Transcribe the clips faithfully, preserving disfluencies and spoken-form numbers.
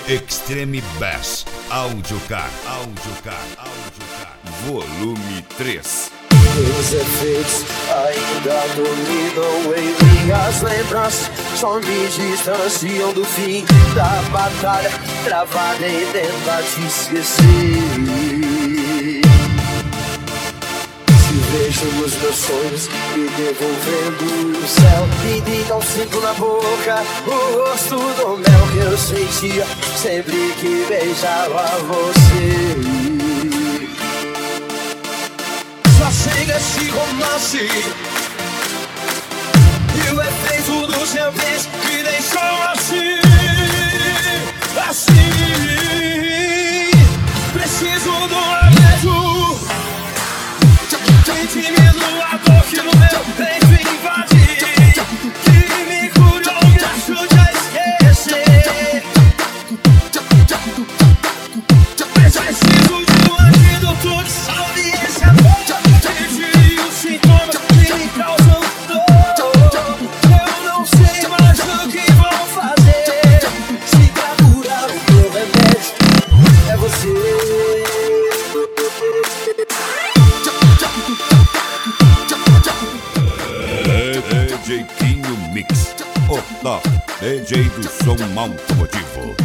Extreme Bass, Audiocar, Audiocar, Audiocar, volume três. Os efeitos ainda dominam em minhas lembranças, só me distanciam do fim da batalha, travada em tentar te esquecer. Te vejo nos meus sonhos, me devolvendo o céu, e então sinto na boca o rosto do mel que eu sentia sempre que beijava você. Chega esse romance e o efeito do seu beijo me deixou assim, assim. Preciso do remédio, senti medo a dor que no meu peito invade, que me curou, me ajude a esquecer. Preciso de um antídoto que salve esse amor. D J Quinho Mix, o top D J do som automotivo.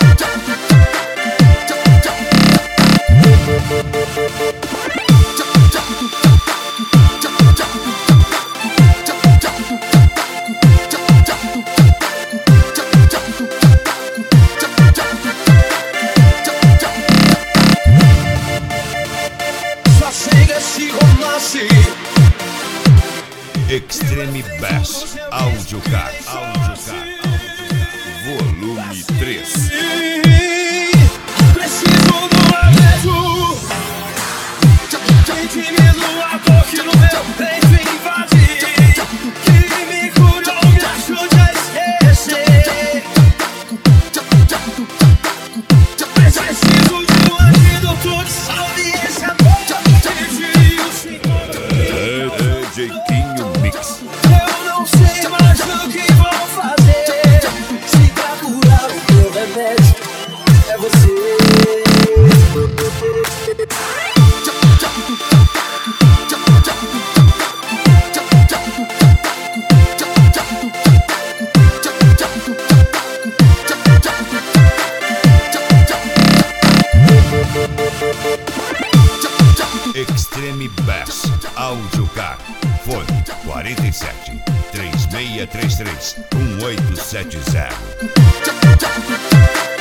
Só chega esse romance. Extreme Bass, Audiocar, Audiocar, volume três. Preciso do remédio, senti medo a dor que no meu peito invade, que me curou, me ajude a esquecer. Preciso de um antídoto que salve esse amor. D J Quinho Mix. Eu não sei mais o que vou fazer, se pra curar o meu remédio é você. Extreme Bass, Audiocar, fone quarenta e sete, três seis três três, um oito sete zero.